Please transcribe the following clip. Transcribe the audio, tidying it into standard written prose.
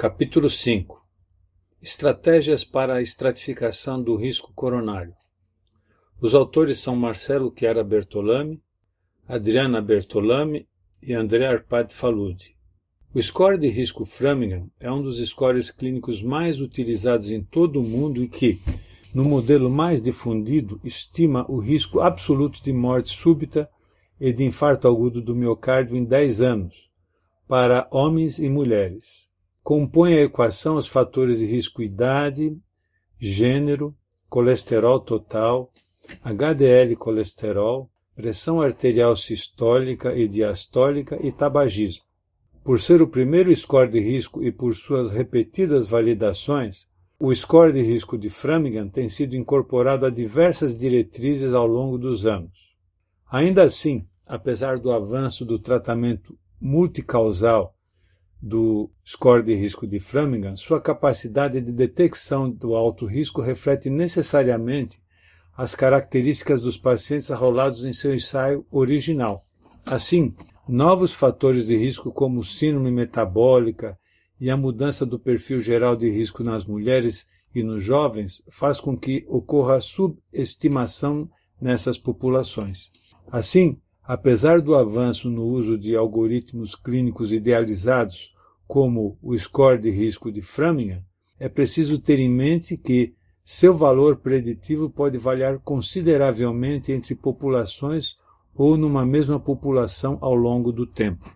Capítulo 5. Estratégias para a estratificação do risco coronário. Os autores são Marcelo Chiara Bertolami, Adriana Bertolami e André Arpad Faludi. O score de risco Framingham é um dos scores clínicos mais utilizados em todo o mundo e que, no modelo mais difundido, estima o risco absoluto de morte súbita e de infarto agudo do miocárdio em 10 anos, para homens e mulheres. Compõe a equação os fatores de risco idade, gênero, colesterol total, HDL colesterol, pressão arterial sistólica e diastólica e tabagismo. Por ser o primeiro score de risco e por suas repetidas validações, o score de risco de Framingham tem sido incorporado a diversas diretrizes ao longo dos anos. Ainda assim, apesar do avanço do tratamento multicausal do score de risco de Framingham, sua capacidade de detecção do alto risco reflete necessariamente as características dos pacientes arrolados em seu ensaio original. Assim, novos fatores de risco como síndrome metabólica e a mudança do perfil geral de risco nas mulheres e nos jovens faz com que ocorra subestimação nessas populações. Assim, apesar do avanço no uso de algoritmos clínicos idealizados como o score de risco de Framingham, é preciso ter em mente que seu valor preditivo pode variar consideravelmente entre populações ou numa mesma população ao longo do tempo.